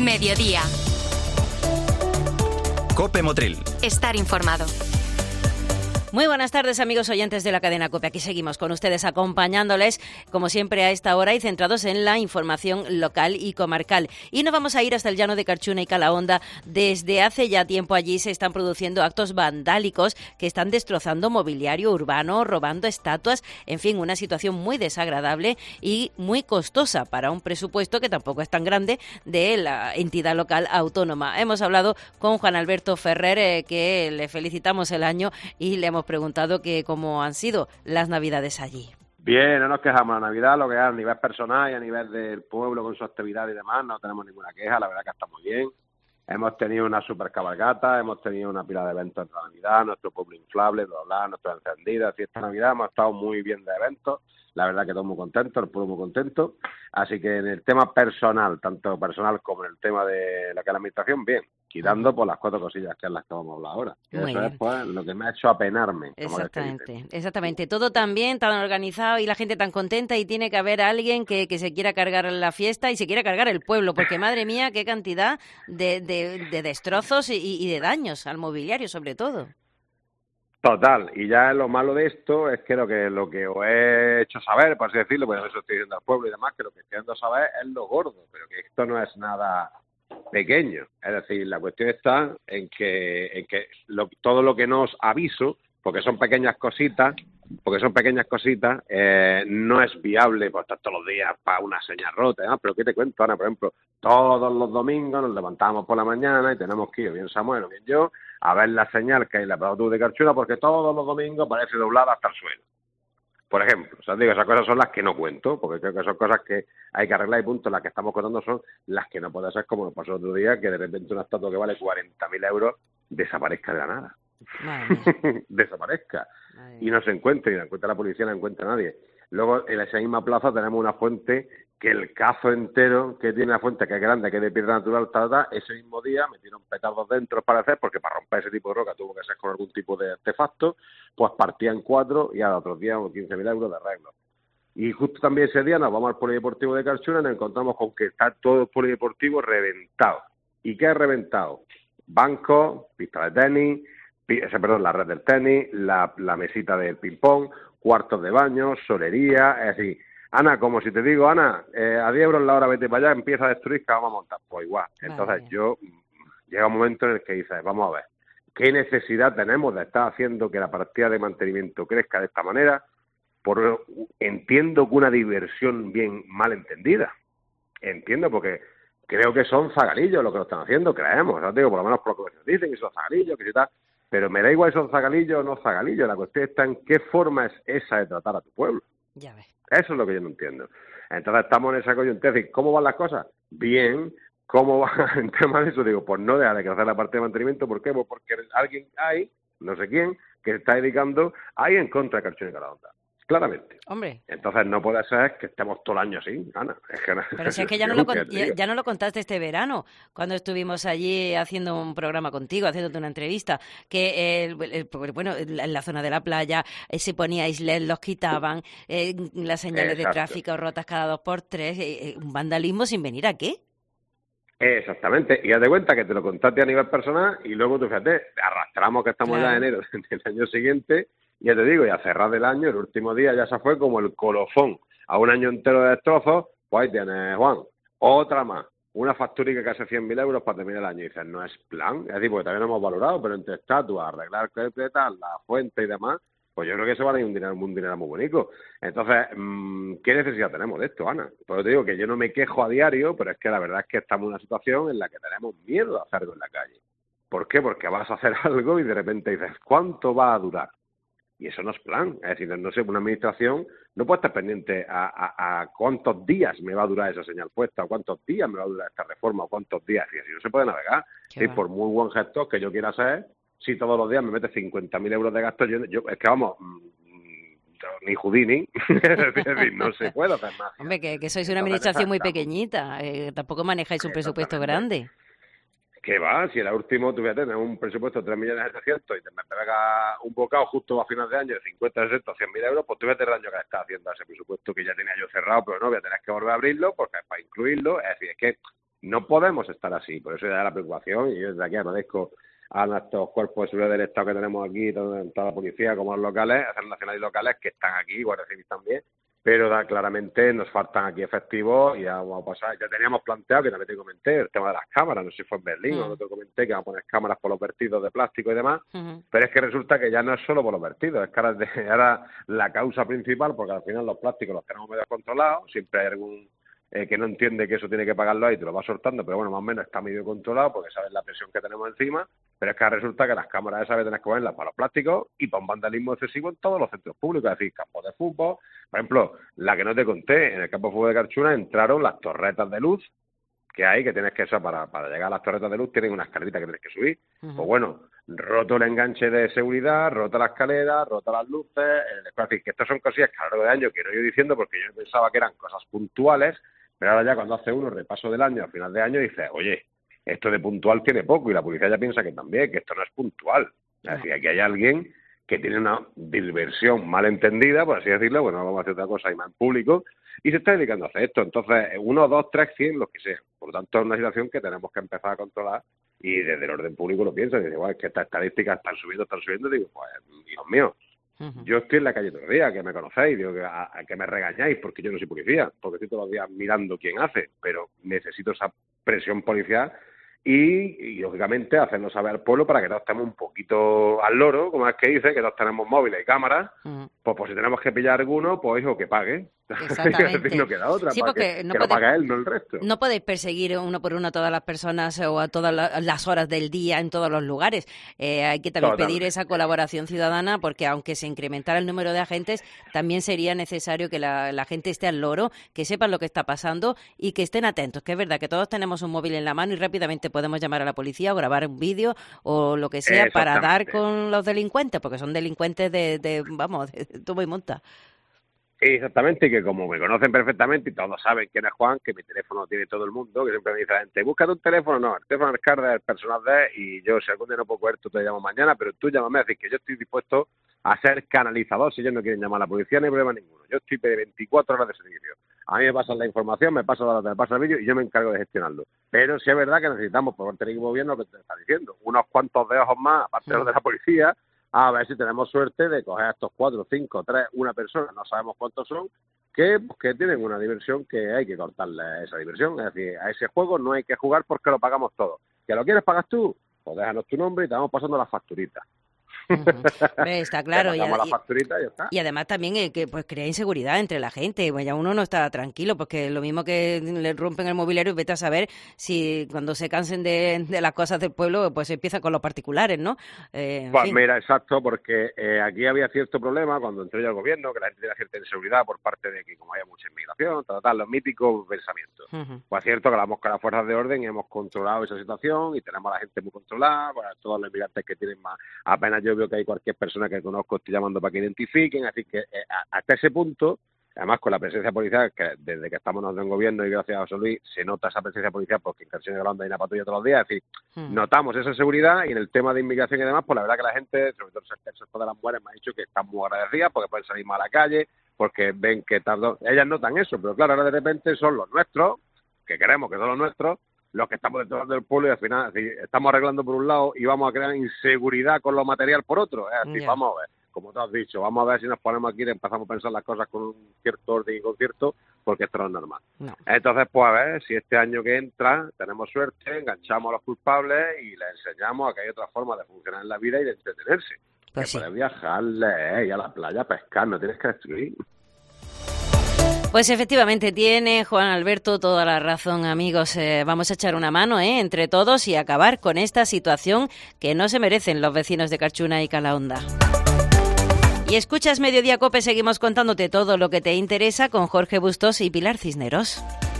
Mediodía. COPE Motril. Estar informado. Muy buenas tardes, amigos oyentes de la cadena COPE. Aquí seguimos con ustedes acompañándoles, como siempre, a esta hora y centrados en la información local y comarcal. Y nos vamos a ir hasta el llano de Carchuna y Calahonda. Desde hace ya tiempo allí se están produciendo actos vandálicos que están destrozando mobiliario urbano, robando estatuas, en fin, una situación muy desagradable y muy costosa para un presupuesto que tampoco es tan grande de la entidad local autónoma. Hemos hablado con Juan Alberto Ferrer, que le felicitamos el año y le hemos preguntado que cómo han sido las Navidades allí. Bien, no nos quejamos. La Navidad, lo que es a nivel personal y a nivel del pueblo con su actividad y demás, no tenemos ninguna queja. La verdad que está muy bien. Hemos tenido una super cabalgata, hemos tenido una pila de eventos de Navidad, nuestro pueblo inflable, bla, nuestras encendidas. Y esta Navidad hemos estado muy bien de eventos. La verdad que todos muy contentos, el pueblo muy contento. Así que en el tema personal, tanto personal como en el tema de la administración, bien. Quitando por las 4 cosillas que es las que vamos a hablar ahora. Eso es pues, lo que me ha hecho apenarme. Exactamente. Todo tan bien, tan organizado y la gente tan contenta, y tiene que haber alguien que se quiera cargar la fiesta y se quiera cargar el pueblo, porque madre mía, qué cantidad de destrozos y de daños al mobiliario, sobre todo. Total, y ya lo malo de esto es que lo que os he hecho saber, por así decirlo, pues eso estoy diciendo al pueblo y demás, que lo que estoy dando a saber es lo gordo, pero que esto no es nada pequeño. Es decir, la cuestión está en que todo lo que no os aviso, porque son pequeñas cositas, no es viable pues estar todos los días para una señal rota, ¿no? Pero ¿qué te cuento, Ana? Por ejemplo, todos los domingos nos levantamos por la mañana y tenemos que ir, bien Samuel o bien yo, a ver la señal que hay en la Prado de Carchuna, porque todos los domingos parece doblada hasta el suelo. Por ejemplo, o sea, digo, esas cosas son las que no cuento, porque creo que son cosas que hay que arreglar y punto. Las que estamos contando son las que no puede ser, como nos pasó otro día, que de repente una estatua que vale 40.000 euros desaparezca de la nada. Desaparezca. Y no se encuentre, y no encuentra la policía, no encuentra nadie. Luego, en esa misma plaza tenemos una fuente que el cazo entero que tiene la fuente, que es grande, que es de piedra natural, ese mismo día metieron petardos dentro para hacer, porque para romper ese tipo de roca tuvo que ser con algún tipo de artefacto, pues partía en 4 y a otros días 15.000 euros de arreglo. Y justo también ese día nos vamos al polideportivo de Carchuna y nos encontramos con que está todo el polideportivo reventado. ¿Y qué es reventado? Bancos, pista de tenis, la red del tenis, la mesita del ping-pong, cuartos de baño, solería, es decir, Ana, como si te digo, Ana, a 10 euros la hora, vete para allá, empieza a destruir, que vamos a montar. Pues igual. Entonces llega un momento en el que dices, vamos a ver, ¿qué necesidad tenemos de estar haciendo que la partida de mantenimiento crezca de esta manera? Entiendo que una diversión bien mal entendida. Entiendo, porque creo que son zagalillos lo que lo están haciendo, creemos. O sea, digo, por lo menos por lo que nos dicen, que son zagalillos, que si tal. Pero me da igual si son zagalillos o no zagalillos. La cuestión está en qué forma es esa de tratar a tu pueblo. Ya ves. Eso es lo que yo no entiendo. Entonces estamos en esa coyuntura. ¿Cómo van las cosas? Bien. ¿Cómo va en tema de eso? Digo, pues no deja de crecer la parte de mantenimiento. ¿Por qué? Pues porque alguien hay, no sé quién, que se está dedicando ahí en contra de Carchuna y Calahonda. Claramente. Hombre. Entonces no puede ser que estemos todo el año así, Ana. Pero si es que ya no lo contaste este verano, cuando estuvimos allí haciendo un programa contigo, haciéndote una entrevista, que en la zona de la playa se poníais LED, los quitaban, las señales de tráfico rotas cada 2x3, un vandalismo sin venir a qué. Exactamente, y haz de cuenta que te lo contaste a nivel personal y luego tú fíjate, arrastramos que estamos ya en enero del año siguiente. Ya te digo, y a cerrar del año, el último día ya se fue como el colofón a un año entero de destrozos. Pues ahí tienes, Juan, otra más, una facturica que hace 100.000 euros para terminar el año. Y dices, no es plan, es decir, porque también lo hemos valorado, pero entre estatuas, arreglar tal, la fuente y demás, pues yo creo que eso vale un dinero muy bonito. Entonces, ¿qué necesidad tenemos de esto, Ana? Pues te digo que yo no me quejo a diario, pero es que la verdad es que estamos en una situación en la que tenemos miedo a hacer algo en la calle. ¿Por qué? Porque vas a hacer algo y de repente dices, ¿cuánto va a durar? Y eso no es plan. Es decir, no sé, una administración no puede estar pendiente a cuántos días me va a durar esa señal puesta, o cuántos días me va a durar esta reforma, o cuántos días. Y así no se puede navegar. Y por muy buen gestor que yo quiera hacer, si todos los días me mete 50.000 euros de gasto, yo es que vamos, ni Houdini, es decir, no se puede hacer más. Hombre, que sois una administración muy pequeñita, tampoco manejáis un presupuesto grande. ¿Qué va? Si el último, tú fíjate, tenés un presupuesto de 3.700.000 y te me pega un bocado justo a final de año de 50, 60, 100.000 euros, pues tú fíjate el daño que le estás haciendo a ese presupuesto que ya tenía yo cerrado, pero no, voy a tener que volver a abrirlo porque es para incluirlo. Es decir, es que No podemos estar así, por eso ya la preocupación, y yo desde aquí agradezco a nuestros cuerpos de seguridad del Estado que tenemos aquí, tanto la policía como los locales, las nacionales y locales, que están aquí, Guardia Civil también, pero claramente nos faltan aquí efectivos y ya vamos a pasar. Ya teníamos planteado, que también te comenté, el tema de las cámaras, no sé si fue en Berlín o no te comenté, que vamos a poner cámaras por los vertidos de plástico y demás, pero es que resulta que ya no es solo por los vertidos, es que ahora la causa principal, porque al final los plásticos los tenemos medio controlados, siempre hay algún que no entiende que eso tiene que pagarlo ahí, te lo va soltando, pero bueno, más o menos está medio controlado porque sabes la presión que tenemos encima, pero es que resulta que las cámaras esas tenés que ponerlas para los plásticos y para un vandalismo excesivo en todos los centros públicos, es decir, campos de fútbol. Por ejemplo, la que no te conté, en el campo de fútbol de Carchuna entraron las torretas de luz que hay, que tienes que eso para llegar a las torretas de luz tienen una escalerita que tienes que subir. Pues bueno, roto el enganche de seguridad, rota la escalera, rota las luces, es decir, que estas son cosillas que a lo largo de año quiero yo diciendo porque yo pensaba que eran cosas puntuales, pero ahora ya cuando hace uno repaso del año, a final de año, dice, oye, esto de puntual tiene poco, y la policía ya piensa que también, que esto no es puntual. Es decir, aquí hay alguien que tiene una diversión mal entendida, por así decirlo, bueno, vamos a hacer otra cosa y más en público, y se está dedicando a hacer esto. Entonces, 1, 2, 3, 100, los que sea. Por lo tanto, es una situación que tenemos que empezar a controlar, y desde el orden público lo piensa, y dice, bueno, es que estas estadísticas están subiendo, digo, pues, Dios mío, yo estoy en la calle todo el día, que me conocéis, digo que me regañáis porque yo no soy policía, porque estoy todos los días mirando quién hace, pero necesito esa presión policial y lógicamente hacerlo saber al pueblo para que todos estemos un poquito al loro, como es que dice, que todos tenemos móviles y cámaras, pues si tenemos que pillar alguno, pues hijo, que pague. Exactamente. No queda otra, sí, porque que lo pague él, no el resto. No podéis perseguir uno por uno a todas las personas o a todas las horas del día en todos los lugares. Hay que también pedir esa colaboración ciudadana, porque aunque se incrementara el número de agentes, también sería necesario que la gente esté al loro, que sepan lo que está pasando y que estén atentos, que es verdad que todos tenemos un móvil en la mano y rápidamente podemos llamar a la policía o grabar un vídeo o lo que sea para dar con los delincuentes, porque son delincuentes de tubo y monta. Exactamente, y que como me conocen perfectamente y todos saben quién es Juan, que mi teléfono tiene todo el mundo, que siempre me dice la gente, búscate un teléfono, no, el teléfono es carga del personal y yo si algún día no puedo coger, tú te llamo mañana, pero tú llámame, es decir, que yo estoy dispuesto a ser canalizador si ellos no quieren llamar a la policía, no hay problema ninguno, yo estoy de 24 horas de servicio, a mí me pasan la información, me pasan el vídeo y yo me encargo de gestionarlo, pero sí es verdad que necesitamos, por parte del equipo gobierno, lo que te está diciendo, unos cuantos de ojos más, aparte de los de la policía, a ver si tenemos suerte de coger a estos 4, 5, 3, una persona, no sabemos cuántos son, que tienen una diversión que hay que cortarle esa diversión. Es decir, a ese juego no hay que jugar porque lo pagamos todos. ¿Que lo quieres pagar tú? Pues déjanos tu nombre y te vamos pasando las facturitas. Está claro. Y además también que pues crea inseguridad entre la gente. Pues ya uno no está tranquilo, porque lo mismo que le rompen el mobiliario y vete a saber si cuando se cansen de las cosas del pueblo, pues empieza con los particulares, ¿no? Pues mira, exacto, porque aquí había cierto problema cuando entró ya el gobierno, que la gente tenía cierta inseguridad por parte de que como había mucha inmigración, los míticos pensamientos. Pues es cierto que hablamos con las fuerzas de orden y hemos controlado esa situación y tenemos a la gente muy controlada, pues, todos los inmigrantes que tienen más, apenas yo veo que hay cualquier persona que conozco estoy llamando para que identifiquen, así que hasta ese punto, además con la presencia policial, que desde que estamos nosotros en gobierno y gracias a José Luis, se nota esa presencia policial porque en Cartagena de Grande hay una patrulla todos los días, es decir, notamos esa seguridad y en el tema de inmigración y demás, pues la verdad que la gente, sobre todo el sector de las mujeres, me ha dicho que están muy agradecidas porque pueden salir más a la calle, porque ven que ellas notan eso, pero claro, ahora de repente son los nuestros, que queremos que son los nuestros, los que estamos detrás del pueblo y al final estamos arreglando por un lado y vamos a crear inseguridad con lo material por otro. Es decir, vamos a ver, como tú has dicho, vamos a ver si nos ponemos aquí y empezamos a pensar las cosas con un cierto orden y concierto, porque esto no es normal. No. Entonces, pues a ver, si este año que entra tenemos suerte, enganchamos a los culpables y les enseñamos a que hay otra forma de funcionar en la vida y de entretenerse. Pues que puedes viajar, ir a la playa, pescar, no tienes que destruir. Pues efectivamente tiene Juan Alberto toda la razón, amigos. Vamos a echar una mano entre todos y acabar con esta situación que no se merecen los vecinos de Carchuna y Calahonda. Y escuchas Mediodía COPE, seguimos contándote todo lo que te interesa con Jorge Bustos y Pilar Cisneros.